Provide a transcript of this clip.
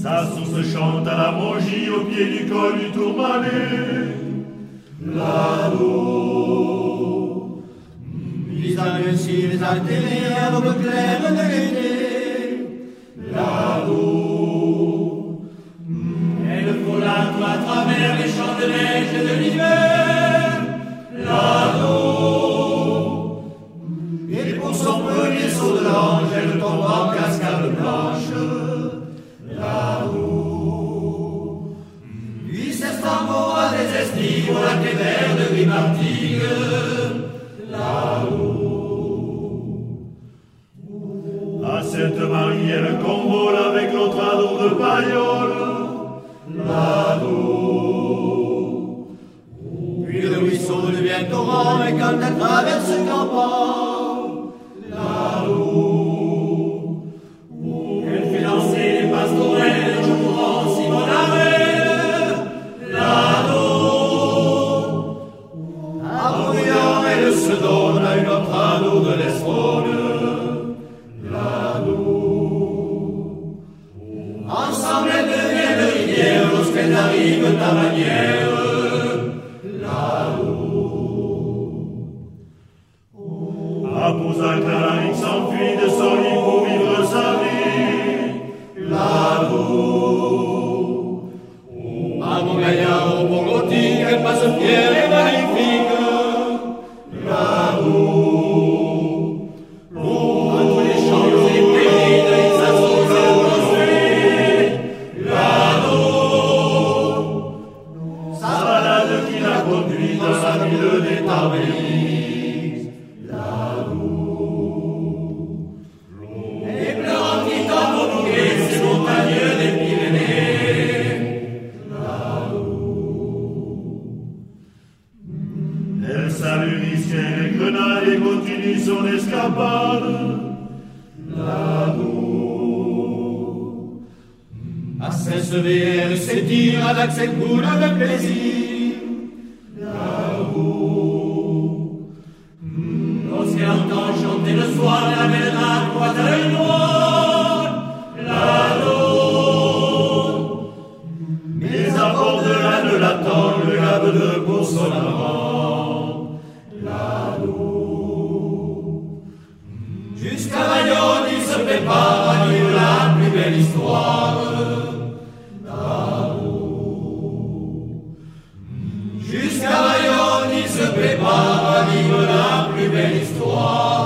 Sa source chante à la Mongie au pied du col du Tourmalet. Là-haut, vis à les altérés à l'aube claire de l'été. Là-haut, elle frôle à travers les champs de neige et de l'hiver. Là-haut, et pour son premier saut de l'ange, elle tombe en cascade blanche. Là-haut, lui s'estampeau à des estives, au lac vert de Gris-Martigues. Là-haut, à Sainte-Marie, elle convole avec l'autre ado de Pagnol. Là-haut, puis le ruisseau devient torrent, et quand elle traverse campagne. Là-haut, elle fait danser les pastorelles, jouant Simon Arel. Là-haut, à Bruyant, elle se donne à une autre ado de l'Espagne. Là-haut, ensemble elles deviennent rivière lorsqu'elles arrivent à Manière. à Pouzac-Larix s'enfuit de son lit pour vivre sa vie. Là-haut, à Montgaillard, au Pont-Gothique, elle passe fière et magnifique. Là-haut, à tous les champs et pays de l'Issassous et le Bossuet. Là-haut, Sa balade qui l'a conduit dans la ville des Tabriz. les pleurants qui tombent au bouquet, ces montagneux des Pyrénées. Elle salue Risquet les grenades et continue son escapade. Là-haut, À Saint-Sever, elle s'étire avec ses coups de plaisir. là-haut, Lorsqu'elle entend chanter le soir la belle nappe à l'œil noir. Là-haut, les apports de l'âne l'attendent, le gave de pour son amant. Là-haut, jusqu'à Bayonne, il se prépare à vivre la plus belle histoire. Jusqu'à Bayonne, il se prépare à vivre la plus belle histoire.